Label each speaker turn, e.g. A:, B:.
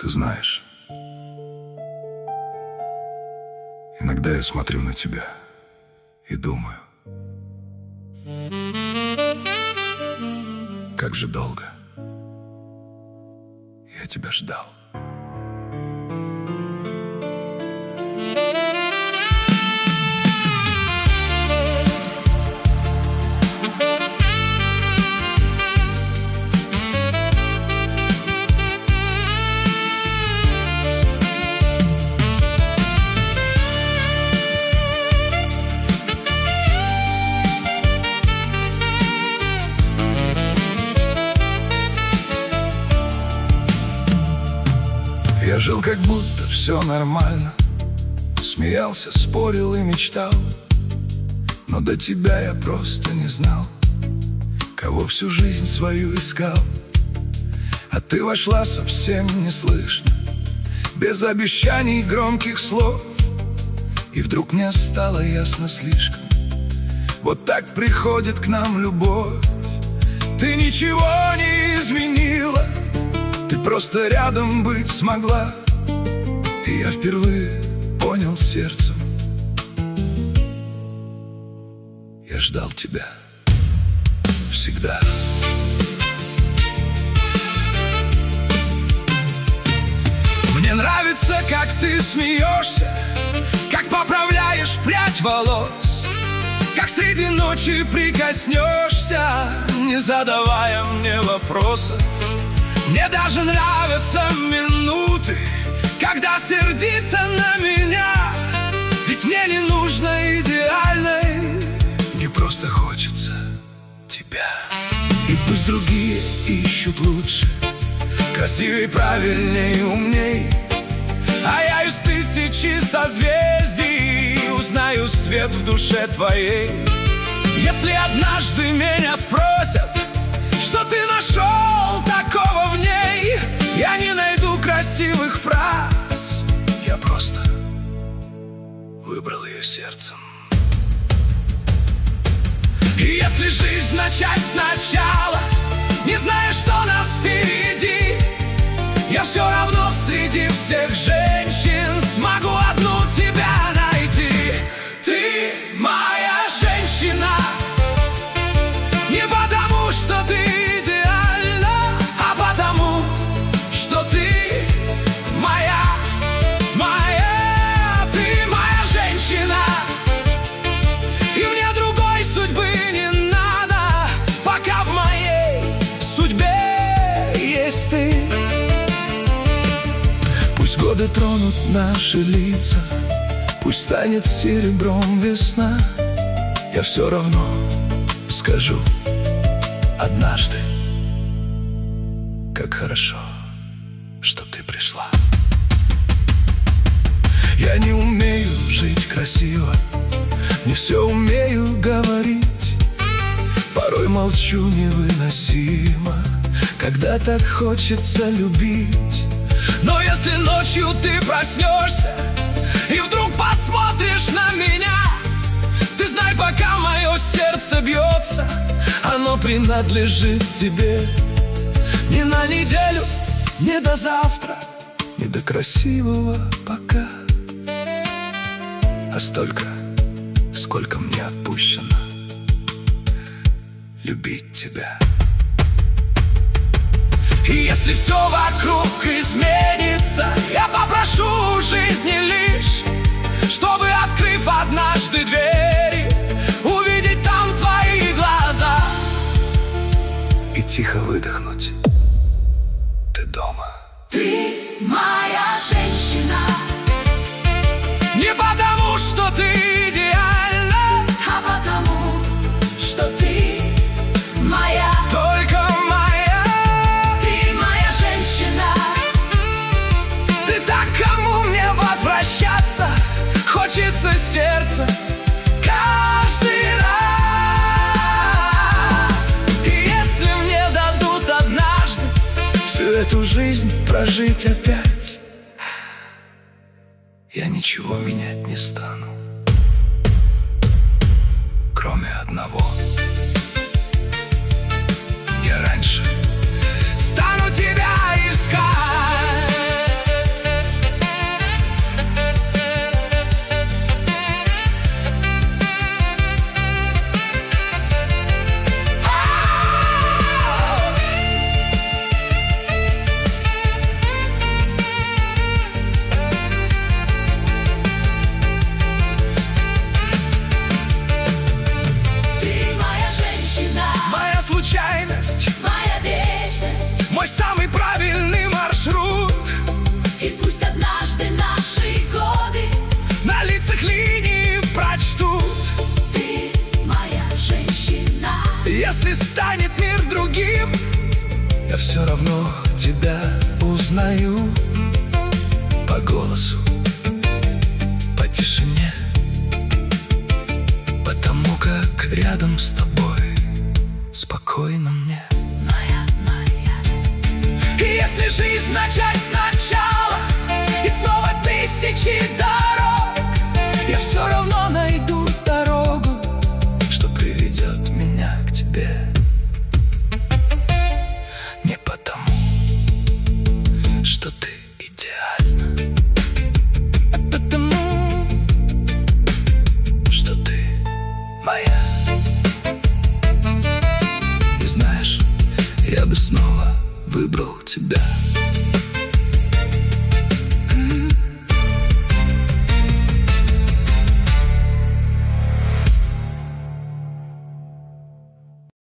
A: Ты знаешь, иногда я смотрю на тебя и думаю, как же долго я тебя ждал. Я жил, как будто все нормально, смеялся, спорил и мечтал, но до тебя я просто не знал, кого всю жизнь свою искал. А ты вошла совсем неслышно, без обещаний громких слов, и вдруг мне стало ясно слишком: вот так приходит к нам любовь. Ты ничего не изменила, ты просто рядом быть смогла. И я впервые понял сердцем: я ждал тебя всегда. Мне нравится, как ты смеешься, как поправляешь прядь волос, как среди ночи прикоснешься, не задавая мне вопросов. Мне даже нравятся минуты, когда сердито на меня, ведь мне не нужно идеальной, мне просто хочется тебя. И пусть другие ищут лучше, красивей, правильней, умней, а я из тысячи созвездий узнаю свет в душе твоей. Если однажды меня спросят, что ты нашел такого в ней, я не найду красивых фраз, я просто выбрал ее сердцем. И если жизнь начать сначала, не зная, что нас впереди, я все равно среди всех женщин смогу одну тебя найти. Ты моя женщина, не потому, что ты идеальна, а потому, что ты моя, моя. Ты моя женщина, и мне другой судьбы не надо, пока в моей судьбе есть ты. Пусть годы тронут наши лица, пусть станет серебром весна, я все равно скажу однажды: как хорошо, что ты пришла. Я не умею жить красиво, не все умею говорить, порой молчу невыносимо, когда так хочется любить. Но если ночью ты проснешься и вдруг посмотришь на меня, ты знай, пока мое сердце бьется, оно принадлежит тебе. Не на неделю, не до завтра, не до красивого пока, а столько, сколько мне отпущено любить тебя. И если все вокруг изменится, я попрошу у жизни лишь, чтобы, открыв однажды двери, увидеть там твои глаза и тихо выдохнуть: ты дома.
B: Ты моя женщина,
A: не потому, что ты идеальна,
B: а потому, что ты моя.
A: только моя.
B: Ты моя женщина,
A: Ты так, кому мне возвращаться хочется сердце каждый раз. И если мне дадут однажды всю эту жизнь прожить опять, я ничего менять не стану, кроме одного: я раньше стану тебя искать.
B: наши годы
A: на лицах линии прочтут.
B: Ты моя женщина.
A: Если станет мир другим, я все равно тебя узнаю. По голосу, по тишине, потому как рядом с тобой спокойно мне. И если жизнь начать сначала и снова тысячи дорог, я все равно найду дорогу, что приведет меня к тебе. Не потому, что ты